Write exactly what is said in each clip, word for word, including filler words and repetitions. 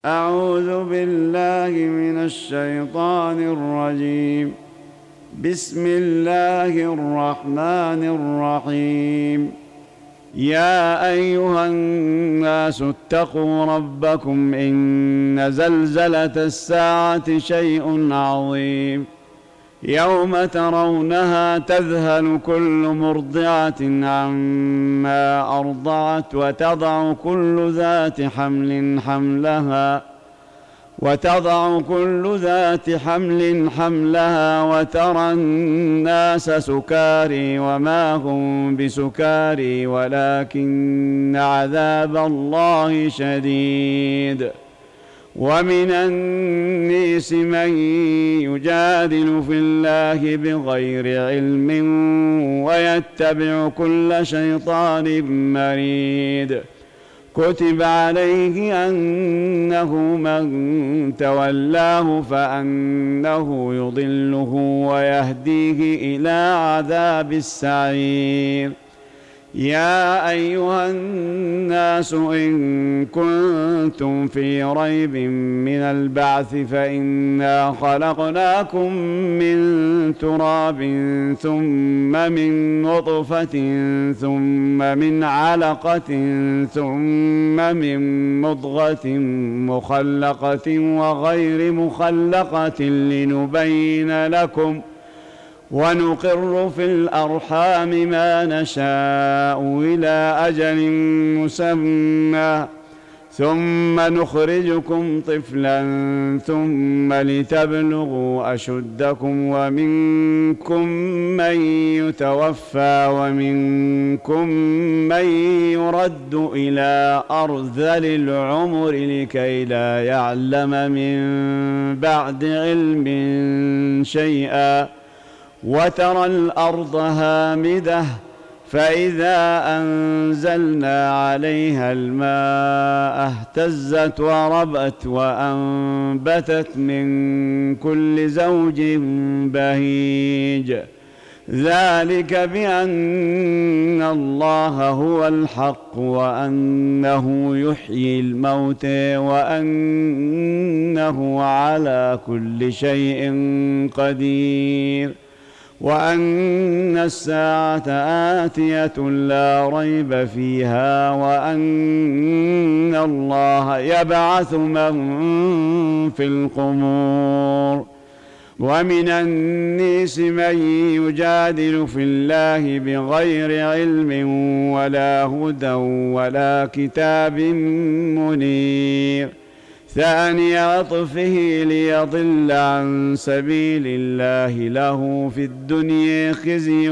أعوذ بالله من الشيطان الرجيم. بسم الله الرحمن الرحيم. يا أيها الناس اتقوا ربكم إن زلزلة الساعة شيء عظيم، يوم ترونها تذهل كل مرضعة عما أرضعت وتضع كل ذات حمل حملها وتضع كل ذات حمل حملها وترى الناس سكاري وما هم بسكاري ولكن عذاب الله شديد. ومن الناس من يجادل في الله بغير علم ويتبع كل شيطان مريد. كتب عليه أنه من تولاه فأنه يضله ويهديه إلى عذاب السعير. يا أيها الناس إن كنتم في ريب من البعث فإنا خلقناكم من تراب ثم من نطفة ثم من علقة ثم من مضغة مخلقة وغير مخلقة لنبين لكم، ونقر في الأرحام ما نشاء إلى أجل مسمى ثم نخرجكم طفلا ثم لتبلغوا أشدكم، ومنكم من يتوفى ومنكم من يرد إلى أرذل العمر لكي لا يعلم من بعد علم شيئا. وترى الأرض هامدة فإذا أنزلنا عليها الماء اهتزت وربت وأنبتت من كل زوج بهيج. ذلك بأن الله هو الحق وأنه يحيي الموتى وأنه على كل شيء قدير، وأن الساعة آتية لا ريب فيها، وأن الله يبعث من في القبور. ومن الناس من يجادل في الله بغير علم ولا هدى ولا كتاب منير، ثاني عطفه ليضل عن سبيل الله له في الدنيا خزي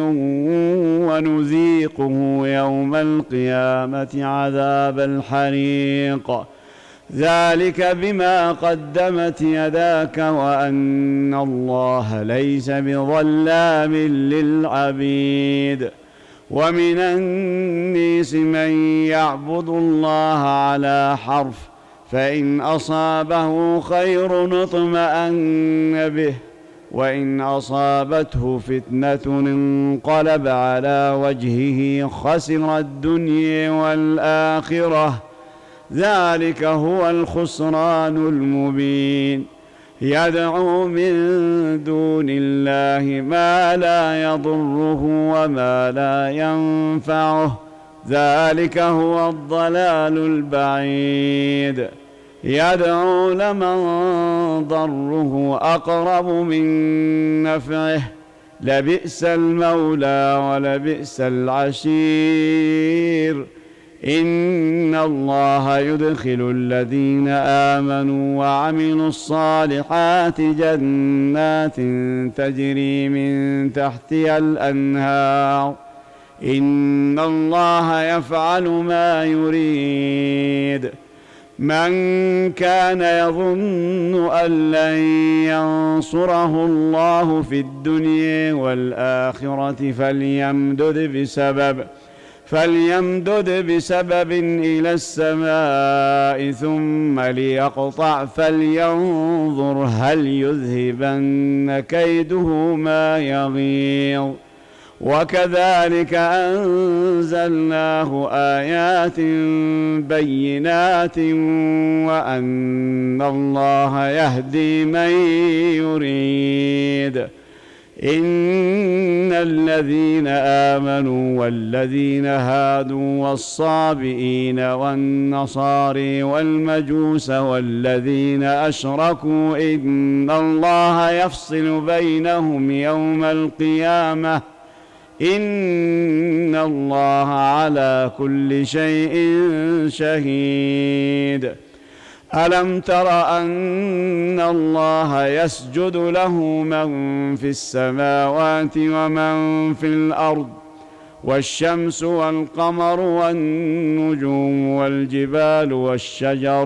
ونذيقه يوم القيامة عذاب الحريق. ذلك بما قدمت يداك وأن الله ليس بظلام للعبيد. ومن الناس من يعبد الله على حرف، فإن أصابه خير اطمأن به، وإن أصابته فتنة انقلب على وجهه خسر الدنيا والآخرة. ذلك هو الخسران المبين. يدعو من دون الله ما لا يضره وما لا ينفعه، ذلك هو الضلال البعيد. يدعو لمن ضره أقرب من نفعه، لبئس المولى ولبئس العشير. إن الله يدخل الذين آمنوا وعملوا الصالحات جنات تجري من تحتها الأنهار، إن الله يفعل ما يريد. من كان يظن أن لن ينصره الله في الدنيا والآخرة فليمدد بسبب فليمدد بسبب إلى السماء ثم ليقطع فلينظر هل يذهبن كيده ما يغيظ. وكذلك أنزلناه آيات بينات وأن الله يهدي من يريد. إن الذين آمنوا والذين هادوا والصابئين والنصاري والمجوس والذين أشركوا إن الله يفصل بينهم يوم القيامة إن الله على كل شيء شهيد. ألم تر أن الله يسجد له من في السماوات ومن في الأرض والشمس والقمر والنجوم والجبال والشجر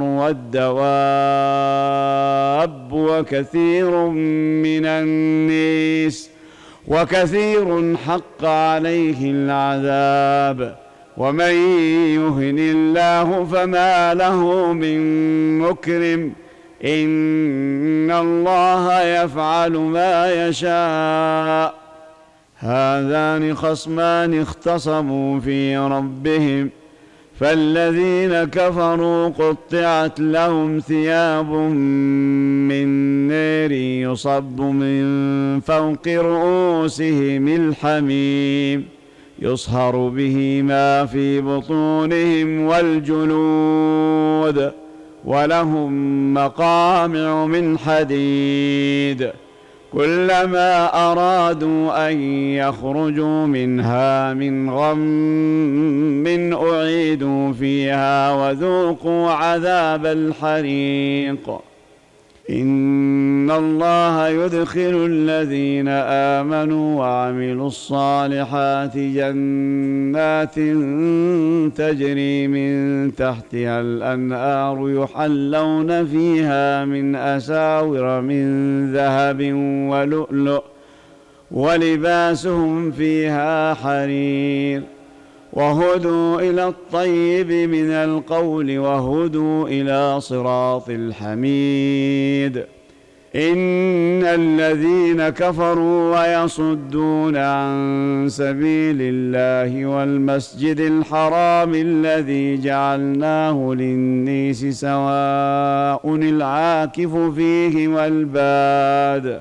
والدواب وكثير من الناس وكثير حق عليه العذاب ومن يهن الله فما له من مكرم إن الله يفعل ما يشاء. هذان خصمان اختصموا في ربهم فالذين كفروا قطعت لهم ثياب من نار يصب من فوق رؤوسهم الحميم يصهر به ما في بطونهم والجلود ولهم مقامع من حديد كلما أرادوا أن يخرجوا منها من غم أعيدوا فيها وذوقوا عذاب الحريق. إن الله يدخل الذين آمنوا وعملوا الصالحات جنات تجري من تحتها الأنهار يحلون فيها من أساور من ذهب ولؤلؤ ولباسهم فيها حرير وهدوا إلى الطيب من القول وهدوا إلى صراط الحميد. إن الذين كفروا ويصدون عن سبيل الله والمسجد الحرام الذي جعلناه للناس سواء العاكف فيه والباد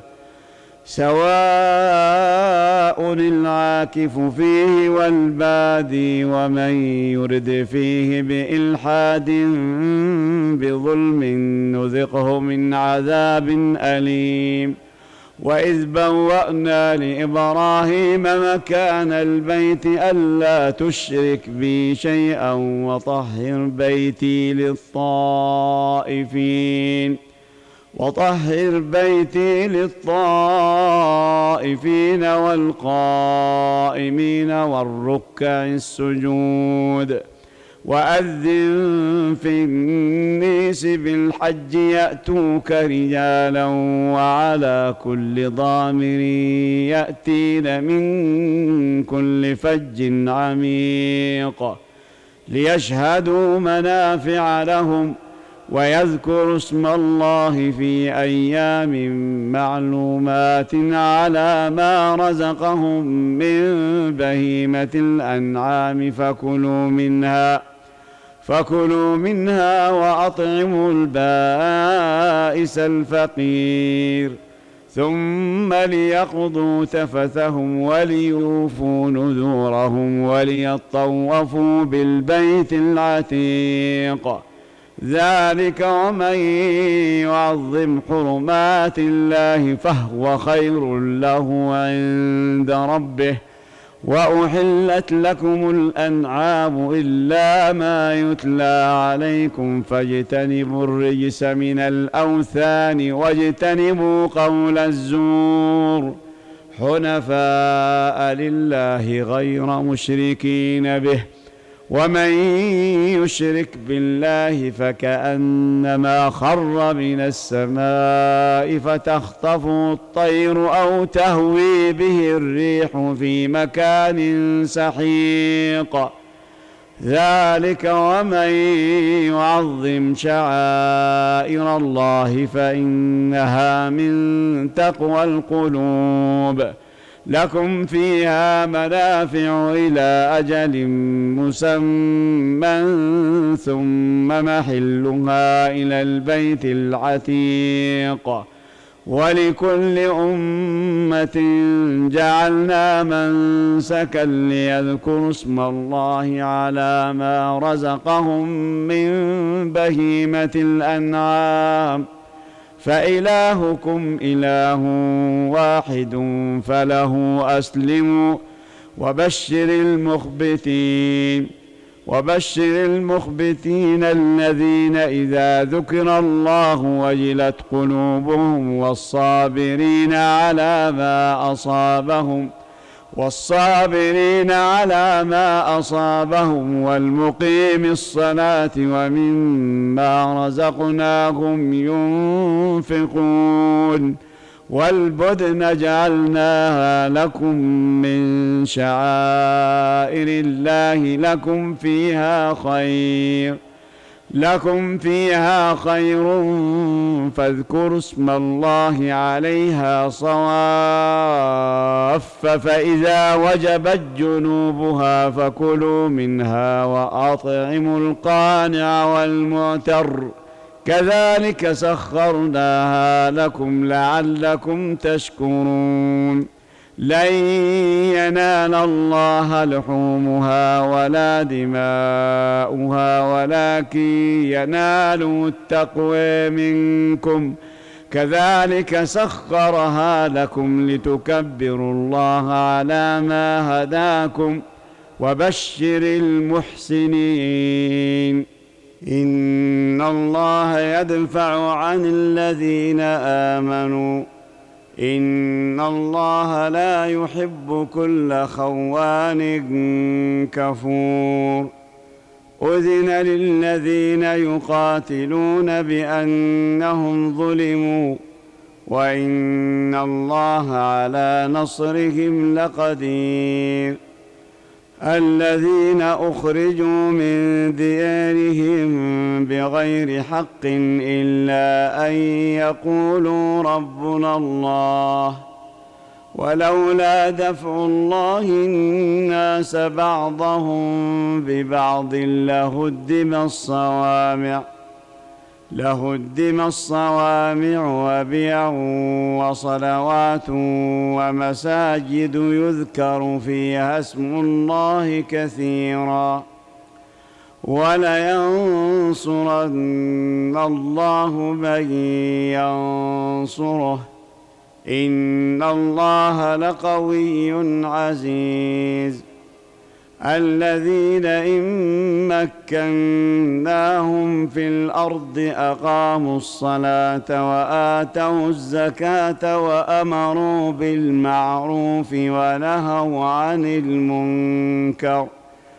سواء العاكف فيه والبادي ومن يرد فيه بإلحاد بظلم نذقه من عذاب أليم. وإذ بوأنا لإبراهيم مكان البيت ألا تشرك بي شيئا وطهر بيتي للطائفين وطهر بيتي للطائفين والقائمين والركع السجود. وأذن في الناس بالحج يأتوك رجالا وعلى كل ضامر يأتين من كل فج عميق ليشهدوا منافع لهم ويذكروا اسم الله في أيام معلومات على ما رزقهم من بهيمة الأنعام فكلوا منها فكلوا منها وأطعموا البائس الفقير ثم ليقضوا تفثهم وليوفوا نذورهم وليطوفوا بالبيت العتيق. ذلك ومن يعظم حرمات الله فهو خير له عند ربه. وأحلت لكم الأنعام إلا ما يتلى عليكم فاجتنبوا الرجس من الأوثان واجتنبوا قول الزور حنفاء لله غير مشركين به. ومن يشرك بالله فكأنما خر من السماء فتخطفه الطير أو تهوي به الريح في مكان سحيق. ذلك ومن يعظم شعائر الله فإنها من تقوى القلوب. لكم فيها منافع إلى أجل مسمى ثم محلها إلى البيت العتيق ولكل أمة جعلنا منسكا ليذكروا اسم الله على ما رزقهم من بهيمة الأنعام فإلهكم إله واحد فله أسلموا وبشر المخبتين وبشر المخبتين الذين إذا ذكر الله وجلت قلوبهم والصابرين على ما أصابهم والصابرين على ما أصابهم والمقيم الصلاة ومما رزقناهم ينفقون والبدن جعلناها لكم من شعائر الله لكم فيها خير لكم فيها خير فاذكروا اسم الله عليها صواف فإذا وجبت جنوبها فكلوا منها وأطعموا القانع والمعتر كذلك سخرناها لكم لعلكم تشكرون لن ينال الله لحومها ولا دماؤها ولكن يناله التقوى منكم كذلك سخرها لكم لتكبروا الله على ما هداكم وبشر المحسنين إن الله يدفع عن الذين آمنوا إن الله لا يحب كل خوان كفور أذن للذين يقاتلون بأنهم ظلموا وإن الله على نصرهم لقدير الذين أخرجوا من ديارهم بغير حق إلا أن يقولوا ربنا الله ولولا دفع الله الناس بعضهم ببعض لهدم الصوامع لهدم الصوامع وبيع وصلوات ومساجد يذكر فيها اسم الله كثيرا ولينصرن الله من ينصره إن الله لقوي عزيز الذين إن مكناهم في الأرض أقاموا الصلاة وآتوا الزكاة وأمروا بالمعروف ونهوا عن المنكر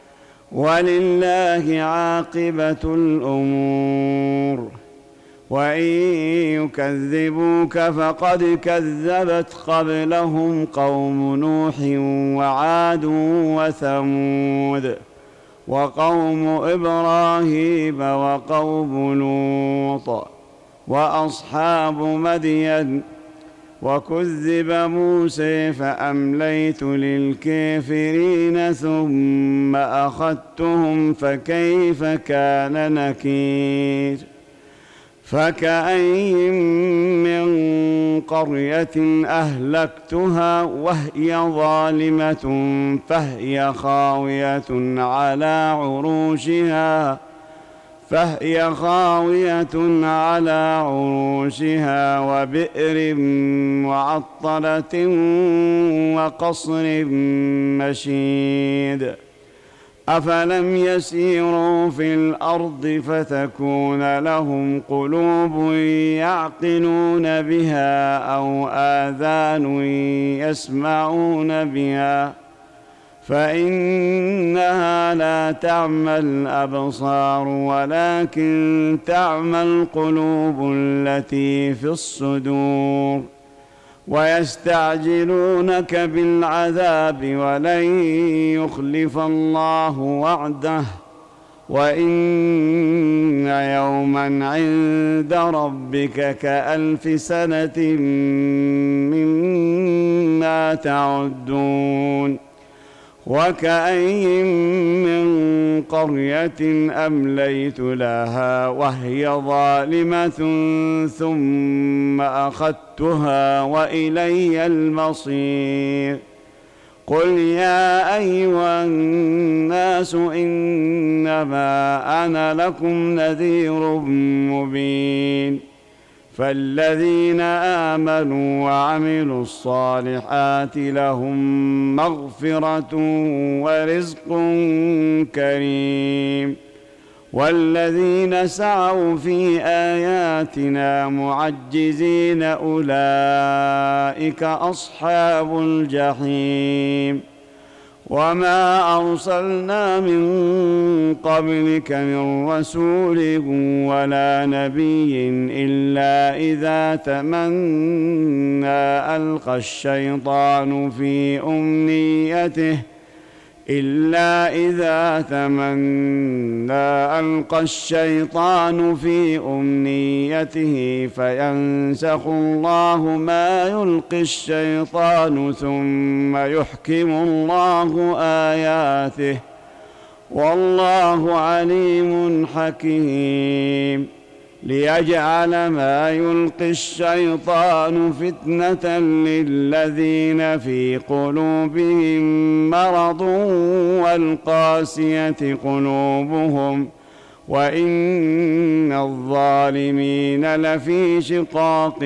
ولله عاقبة الأمور وإن يكذبوك فقد كذبت قبلهم قوم نوح وعاد وثمود وقوم إبراهيم وقوم لوط وأصحاب مدين وكذب موسى فأمليت للكافرين ثم أخذتهم فكيف كان نكير فكأين من قرية أهلكتها وهي ظالمة فهي خاوية على عروشها فهي خاوية على عروشها وبئر معطلة وقصر مشيد أفلم يسيروا في الأرض فتكون لهم قلوب يعقلون بها أو آذان يسمعون بها فإنها لا تعمى الأبصار ولكن تعمى القلوب التي في الصدور ويستعجلونك بالعذاب ولن يخلف الله وعده وإن يوما عند ربك كألف سنة مما تعدون وكأين من قرية أمليت لها وهي ظالمة ثم أخذتها وإلي المصير قل يا أيها الناس إنما أنا لكم نذير مبين فالذين آمنوا وعملوا الصالحات لهم مغفرة ورزق كريم والذين سعوا في آياتنا معجزين أولئك أصحاب الجحيم وما أرسلنا من قبلك من رسول ولا نبي إلا إذا تمنى ألقى الشيطان في أمنيته إلا إذا تمنى ألقى الشيطان في أمنيته فينسخ الله ما يلقي الشيطان ثم يحكم الله آياته والله عليم حكيم ليجعل ما يلقي الشيطان فتنة للذين في قلوبهم مرض والقاسية قلوبهم وإن الظالمين لفي شقاق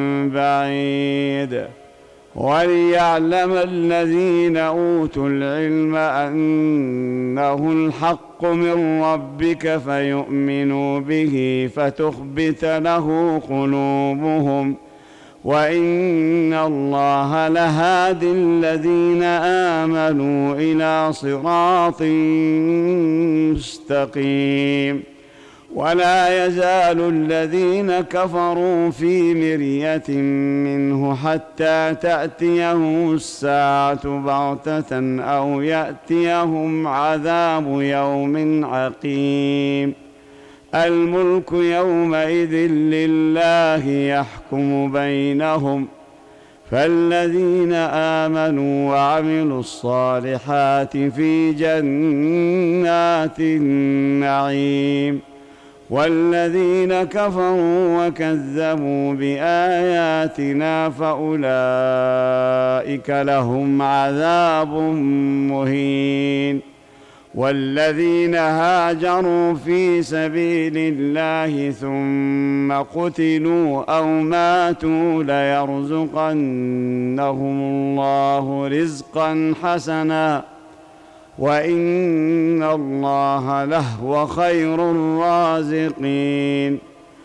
بعيد وليعلم الذين أوتوا العلم أنه الحق من ربك فيؤمنوا به فتخبت له قلوبهم وإن الله لهادي الذين آمنوا إلى صراط مستقيم ولا يزال الذين كفروا في مرية منه حتى تأتيهم الساعة بغتة أو يأتيهم عذاب يوم عقيم الملك يومئذ لله يحكم بينهم فالذين آمنوا وعملوا الصالحات في جنات النعيم والذين كفروا وكذبوا بآياتنا فأولئك لهم عذاب مهين والذين هاجروا في سبيل الله ثم قتلوا أو ماتوا ليرزقنهم الله رزقا حسنا وإن الله لهو خير الرازقين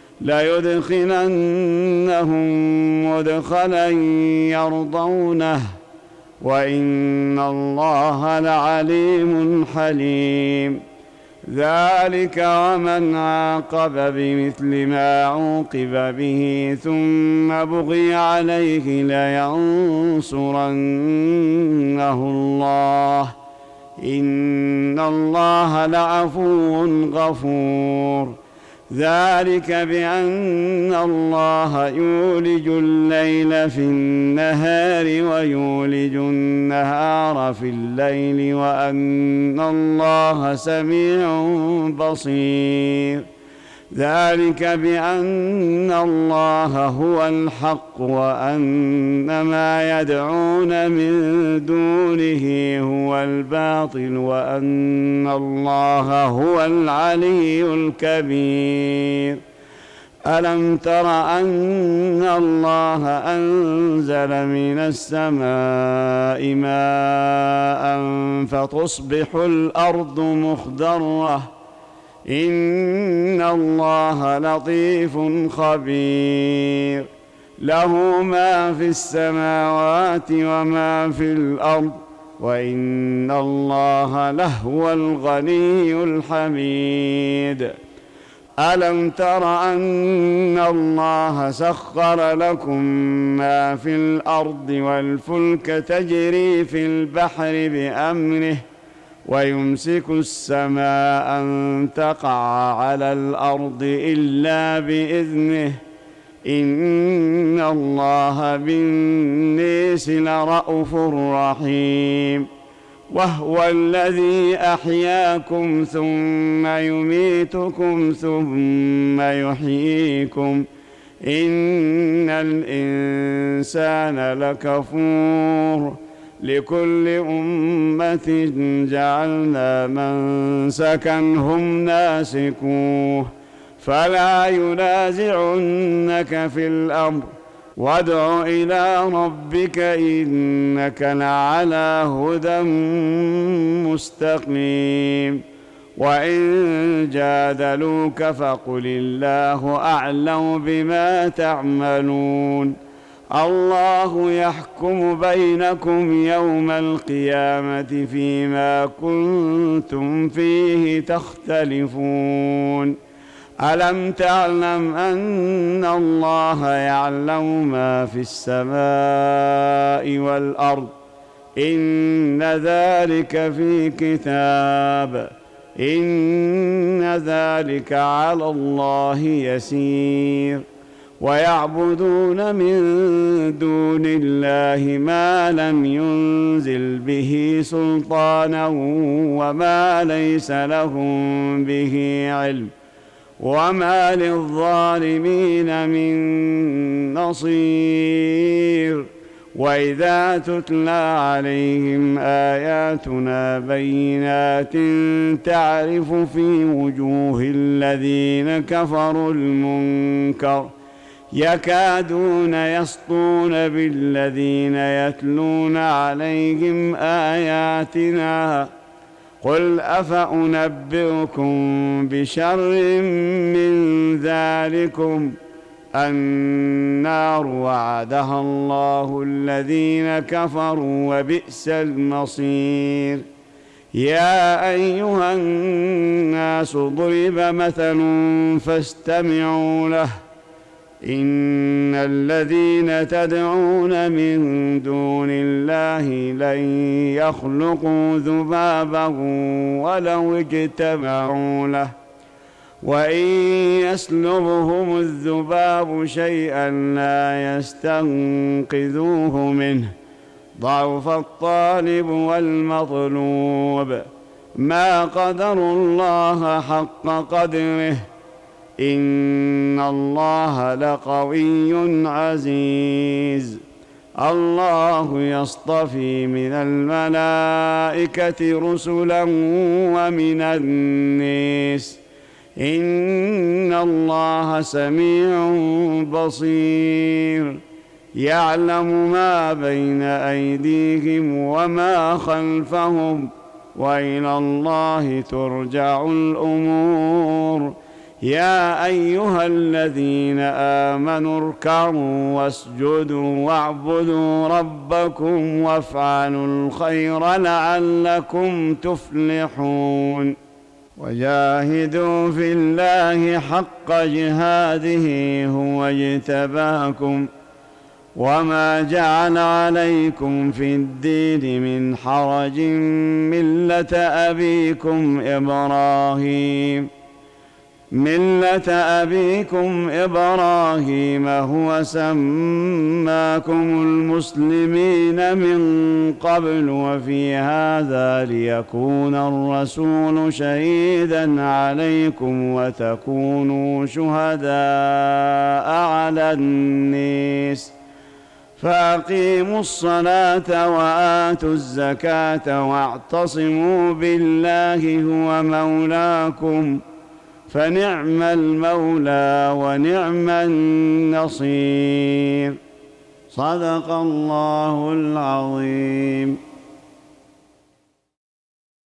ليدخلنهم مدخلا يرضونه وإن الله لعليم حليم ذلك ومن عاقب بمثل ما عوقب به ثم بغي عليه لينصرنه الله إن الله لعفو غفور ذلك بأن الله يولج الليل في النهار ويولج النهار في الليل وأن الله سميع بصير ذلك بأن الله هو الحق وأن ما يدعون من دونه هو الباطل وأن الله هو العلي الكبير ألم تر أن الله أنزل من السماء ماء فتصبح الأرض مخضرة إن الله لطيف خبير له ما في السماوات وما في الأرض وإن الله لهو الغني الحميد ألم تر أن الله سخر لكم ما في الأرض والفلك تجري في البحر بأمره ويمسك السماء أن تقع على الأرض إلا بإذنه إن الله بالناس لرءوف رحيم وهو الذي أحياكم ثم يميتكم ثم يحييكم إن الإنسان لكفور لكل أمة جعلنا منسكا هم ناسكوه فلا ينازعنك في الأمر وادع إلى ربك إنك لعلى هدى مستقيم وإن جادلوك فقل الله أعلم بما تعملون الله يحكم بينكم يوم القيامة فيما كنتم فيه تختلفون ألم تعلم أن الله يعلم ما في السماء والأرض إن ذلك في كتاب إن ذلك على الله يسير ويعبدون من دون الله ما لم ينزل به سلطانا وما ليس لهم به علم وما للظالمين من نصير وإذا تتلى عليهم آياتنا بينات تعرف في وجوه الذين كفروا المنكر يكادون يسطون بالذين يتلون عليهم آياتنا قل أفأنبئكم بشر من ذلكم النار وعدها الله الذين كفروا وبئس المصير يا أيها الناس ضرب مثل فاستمعوا له إن الذين تدعون من دون الله لن يخلقوا ذبابا ولو اجتمعوا له وإن يسلبهم الذباب شيئا لا يستنقذوه منه ضعف الطالب والمطلوب ما قدروا الله حق قدره إن الله لقوي عزيز الله يصطفي من الملائكة رسلا ومن الناس إن الله سميع بصير يعلم ما بين أيديهم وما خلفهم وإلى الله ترجع الأمور يا أيها الذين آمنوا اركعوا واسجدوا واعبدوا ربكم وافعلوا الخير لعلكم تفلحون وجاهدوا في الله حق جهاده هو اجتباكم وما جعل عليكم في الدين من حرج ملة أبيكم إبراهيم ملة أبيكم إبراهيم هو سماكم المسلمين من قبل وفي هذا ليكون الرسول شهيدا عليكم وتكونوا شهداء على الناس فأقيموا الصلاة وآتوا الزكاة واعتصموا بالله هو مولاكم فنعم المولى ونعم النصير صدق الله العظيم.